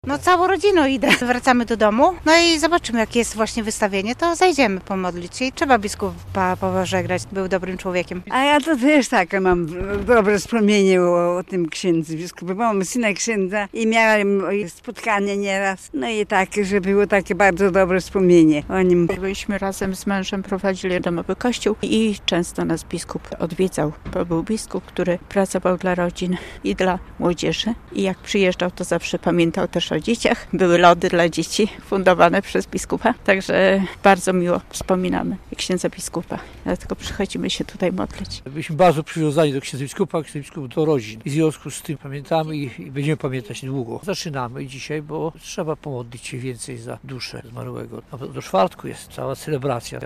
No całą rodziną idę. Wracamy do domu, no i zobaczymy, jakie jest właśnie wystawienie, to zajdziemy pomodlić się i trzeba biskupa pożegnać, był dobrym człowiekiem. A ja to też takie mam dobre wspomnienie o tym księdzu biskupie. Mam syna księdza i miałem spotkanie nieraz. No i takie, że było takie bardzo dobre wspomnienie o nim. Byliśmy razem z mężem, prowadzili domowy kościół i często nas biskup odwiedzał. To był biskup, który pracował dla rodzin i dla młodzieży. I jak przyjeżdżał, to zawsze pamiętał też o dzieciach. Były lody dla dzieci fundowane przez biskupa. Także bardzo miło wspominamy księdza biskupa. Dlatego przychodzimy się tutaj modlić. Byliśmy bardzo przywiązani do księdza biskupa do rodzin. I w związku z tym pamiętamy i będziemy pamiętać długo. Zaczynamy dzisiaj, bo trzeba pomodlić się więcej za duszę zmarłego. Do czwartku jest cała celebracja.